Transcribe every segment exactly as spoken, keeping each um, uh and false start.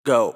Go.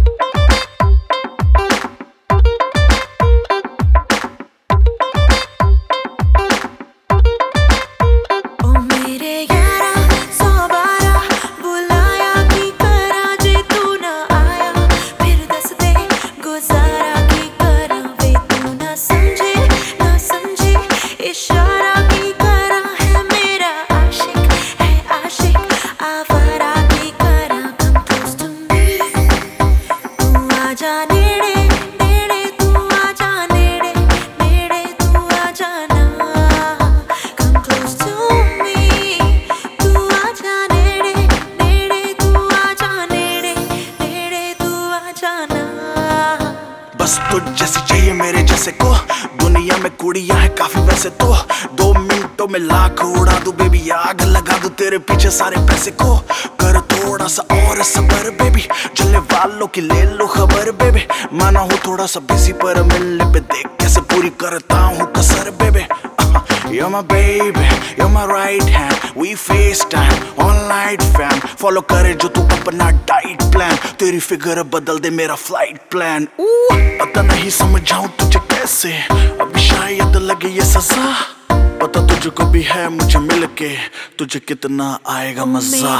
बस तुझ जैसी चाहिए मेरे जैसे को, दुनिया में कुड़ियां है काफी वैसे तो, दो मिनटों में लाख उड़ा दूं बेबी, आग लगा दूं तेरे पीछे सारे पैसे को, कर थोड़ा सा और सबर बेबी, चलने वालों की ले लो खबर बेबी, माना हूँ थोड़ा सा बिजी पर मिलने पे देख कैसे पूरी करता हूँ कसर baby. You're my baby, you're my right hand, we FaceTime, online fam, follow करे जो तू अपना डाइट प्लान, तेरी फिगर बदल दे मेरा फ्लाइट प्लान. पता नहीं समझाऊं तुझे कैसे, अभी शायद लगे ये सजा, पता तुझको भी है मुझे मिलके तुझे कितना आएगा मजा.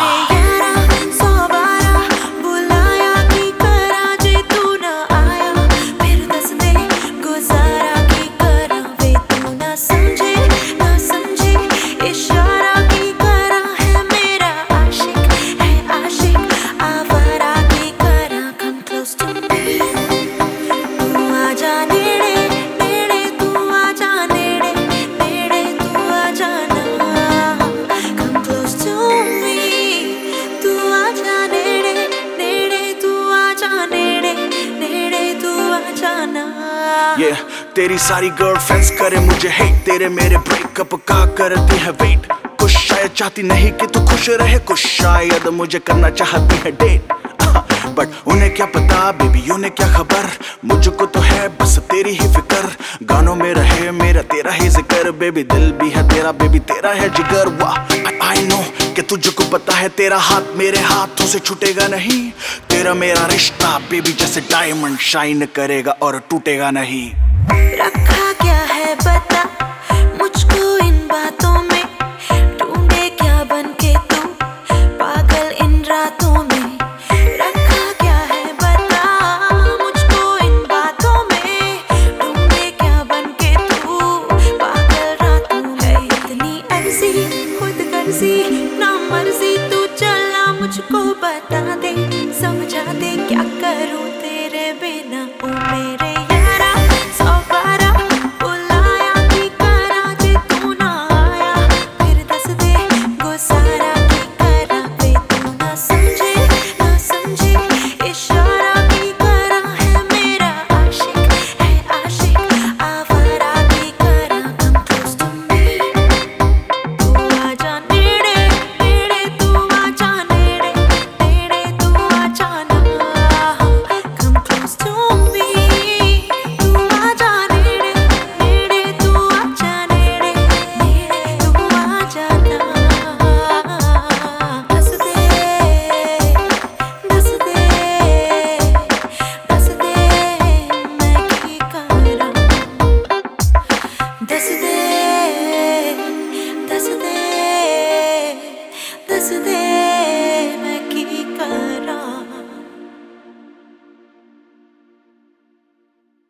Yeah, तेरी सारी गर्लफ्रेंड्स करे मुझे हेट, तेरे मेरे ब्रेकअप का करती है वेट, कुछ शायद चाहती नहीं कि तू खुश रहे, कुछ शायद मुझे करना चाहती है डेट, बट उन्हें क्या पता बेबी, उन्हें क्या खबर, मुझको तो है बस तेरी ही फिक्र, गानों में रहे मेरा तेरा ही जिक्र बेबी, दिल भी है तेरा बेबी, तेरा है जिगर. वाह आई नो कि तुझको पता है तेरा हाथ मेरे हाथों से छूटेगा नहीं, तेरा मेरा रिश्ता बेबी जैसे डायमंड शाइन करेगा और टूटेगा नहीं. रखा क्या